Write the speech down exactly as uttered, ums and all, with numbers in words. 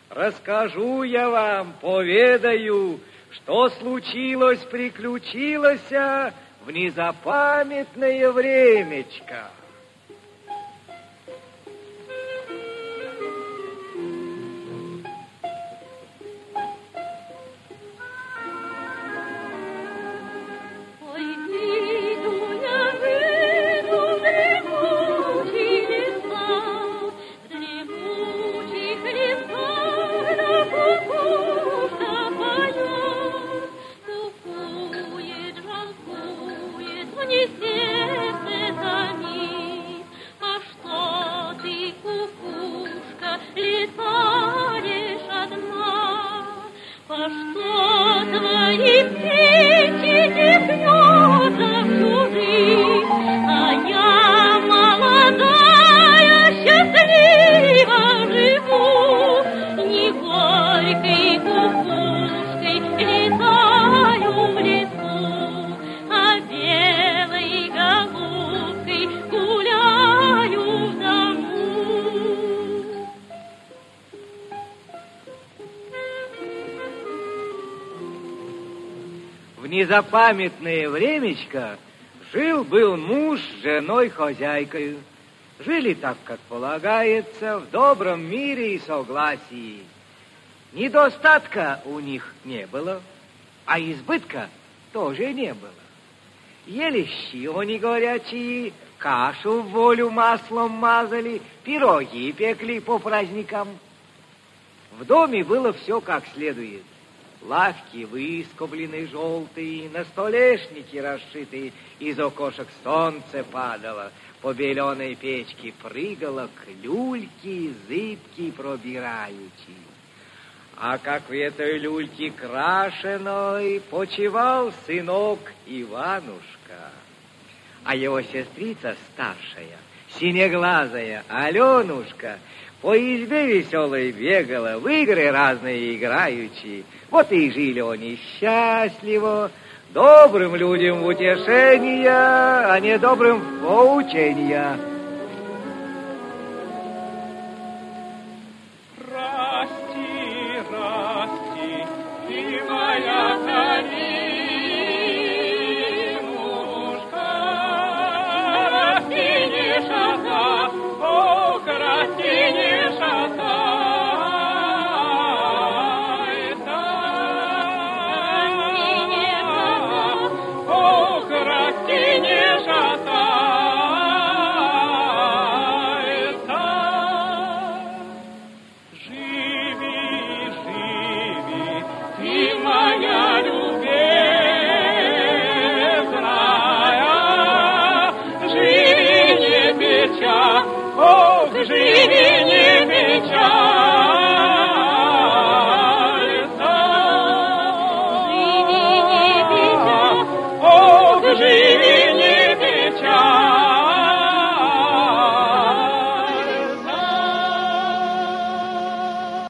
Расскажу я вам, поведаю, что случилось, приключилось в незапамятное времечко. В незапамятное времечко жил-был муж с женой-хозяйкою. Жили так, как полагается, в добром мире и согласии. Недостатка у них не было, а избытка тоже не было. Ели щи горячие, кашу в волю маслом мазали, пироги пекли по праздникам. В доме было все как следует. Лавки выскоблены желтые, на столешники расшитые, из окошек солнце падало, по беленой печке прыгало люльки, зыбки пробираючи. А как в этой люльке крашеной почивал сынок Иванушка, а его сестрица старшая, синеглазая Аленушка, по избе веселой бегала, в игры разные играючи. Вот и жили они счастливо, добрым людям в утешение, а не добрым в поучение. Расти, расти, ты моя Калинушка, расти не шата, ох, расти не шата. Живи, живи, ты моя